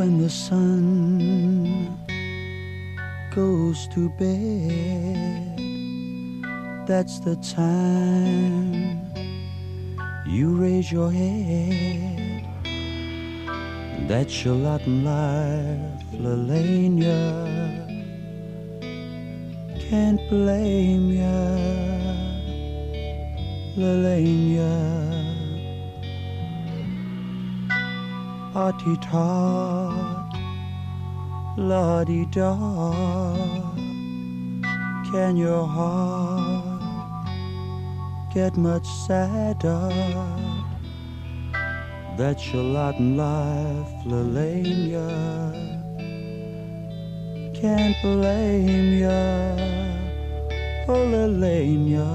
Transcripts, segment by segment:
when the sun goes to bed, that's the time you raise your head. That's your lot in life, Lelania. Can't blame ya, Lelania. Artie-tot, la-dee-da. Can your heart get much sadder? That's your lot in life, Lelania. Can't blame ya, oh Lelania.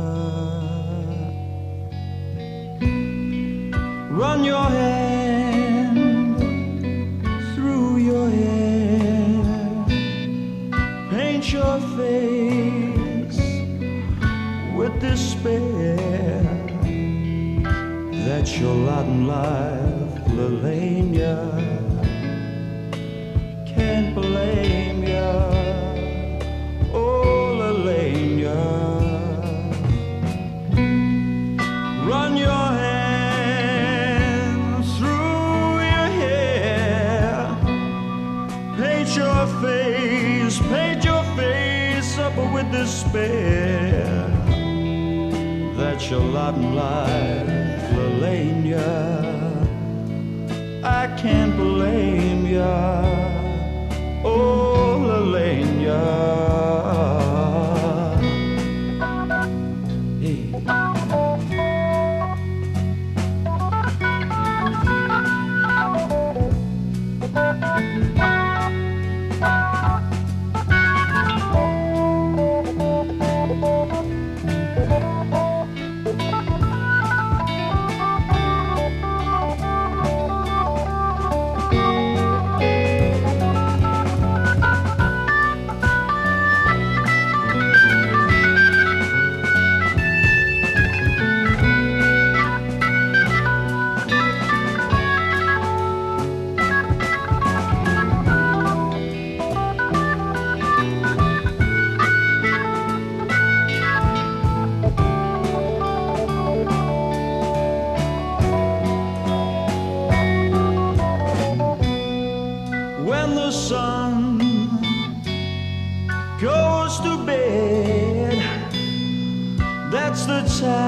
Run your hand through your hair, paint your face with despair. That's your lot in life, Lelania. Can't blame ya, oh Lelania. Run your hand through your hair, paint your face up with despair. That's your lot in life, Lelania. I can't blame ya, oh Lelania. Hey. When the sun goes to bed, that's the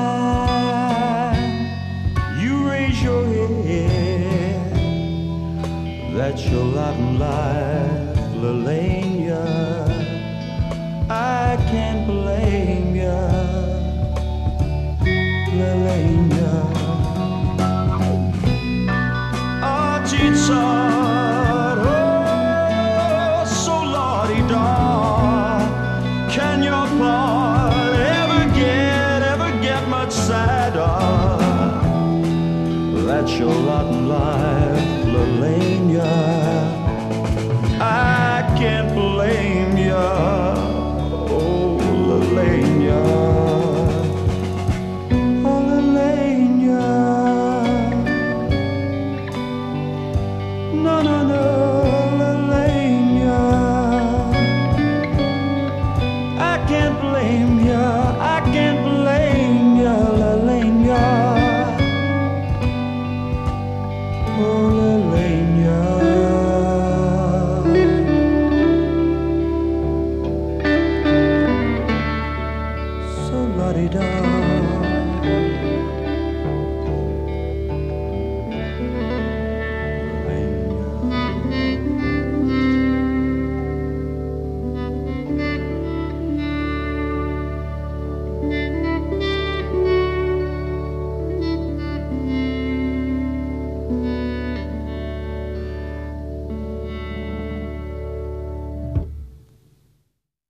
time you raise your head. That's your lot in life, Lelania. I can't blame ya, Lelania. Artie-tot. Can your part ever get much sadder? That's your lot in life.